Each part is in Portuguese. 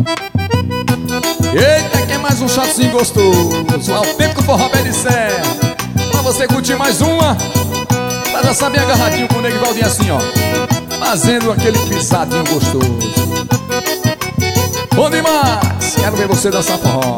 Eita, que é mais um shotzinho gostoso, autêntico forró pé de serra. Pra você curtir mais uma, pra dançar bem agarradinho com o Nego Valdinho assim, ó, fazendo aquele pisadinho gostoso. Bom demais, quero ver você dançar forró.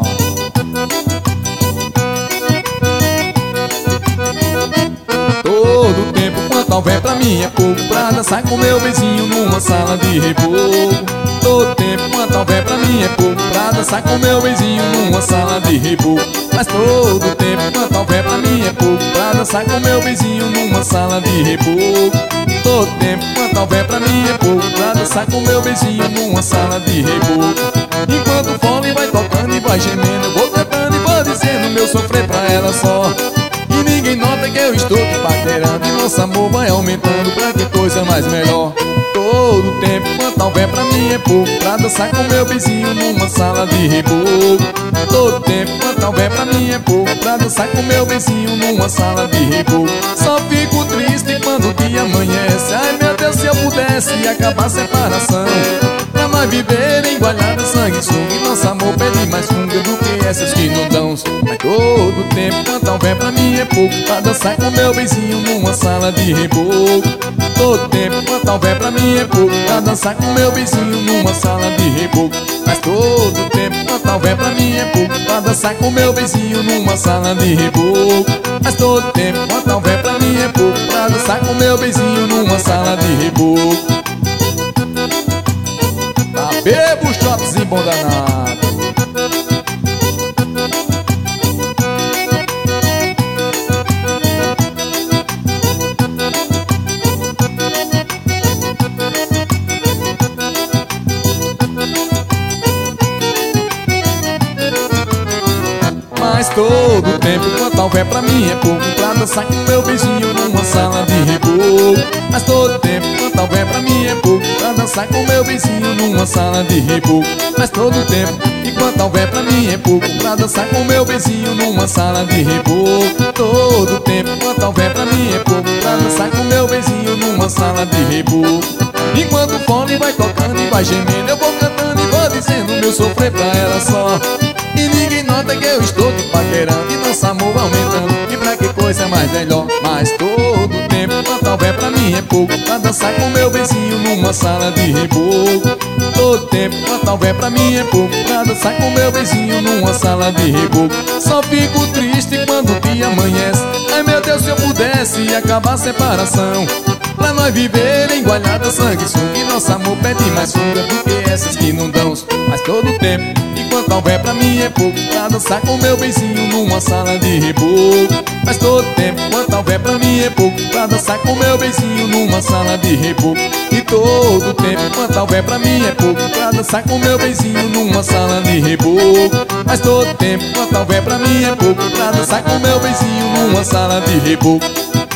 Todo tempo quanto houver pra mim é pouco, pra dançar com meu vizinho numa sala de reboco. Todo tempo quanto houver pra mim é pouco, pra dançar com meu vizinho numa sala de reboco. Mas todo tempo quanto houver pra mim é pouco, pra dançar com meu vizinho numa sala de reboco. Todo tempo quanto houver pra mim é pouco, pra dançar com meu vizinho numa sala de reboco. Enquanto o fole vai tocando e vai gemendo, eu vou cantando e vou dizendo meu sofrer pra ela só. E ninguém nota que eu estou te paquerando, e nosso amor vai aumentando, pra que coisa mais melhor. Todo tempo quanto houver pra mim é pouco, pra dançar com meu vizinho numa sala de reboco. Todo tempo quanto houver pra mim é pouco, pra dançar com meu vizinho numa sala de reboco. Só fico triste quando o dia amanhece, ai meu Deus, se eu pudesse acabar a separação, pra nós viver igualado sangue suga, e nosso amor pede mais funga do que essas que não dão. Mas todo tempo quanto houver pra mim é pouco, pra dançar com meu vizinho numa sala de reboco. Todo tempo quanto houver pra mim é pouco, pra dançar com meu vizinho numa sala de reboco. Mas todo tempo quanto houver pra mim é pouco, pra dançar com meu vizinho numa sala de reboco. Mas todo tempo quanto houver pra mim é pouco, pra dançar com meu vizinho numa sala de reboco. Tá bebo, shotzinho bom danado. Mas todo tempo quanto houver pra mim é pouco, pra dançar com meu vizinho numa sala de reboco. Mas todo tempo quanto houver pra mim é pouco, pra dançar com meu vizinho numa sala de reboco. Mas todo tempo e quanto houver pra mim é pouco, pra dançar com meu vizinho numa sala de reboco. Todo tempo quanto houver pra mim é pouco, pra dançar com meu vizinho numa sala de reboco. Enquanto o fone vai tocando e vai gemendo, eu vou cantando e vou dizendo meu sofrer pra ela só. E ninguém nota que eu estou te paquerando, e nosso amor aumentando, e pra que coisa mais melhor. Mas todo tempo quanto houver pra mim é pouco, pra dançar com meu vizinho numa sala de reboco. Todo tempo quanto houver pra mim é pouco, pra dançar com meu vizinho numa sala de reboco. Só fico triste quando o dia amanhece, ai meu Deus, se eu pudesse acabar a separação, pra nós viver igualada sanguessuga, e nosso amor pede mais funga do que essas que não dão. Mas todo tempo e quanto houver pra mim é pouco, pra dançar com meu vizinho numa sala de reboco. Mas todo tempo quanto houver pra mim é pouco, pra dançar com meu vizinho numa sala de reboco. E todo tempo quanto houver pra mim é pouco, pra dançar com meu vizinho numa sala de reboco. Mas todo tempo quanto houver pra mim é pouco, pra dançar com meu vizinho numa sala de reboco.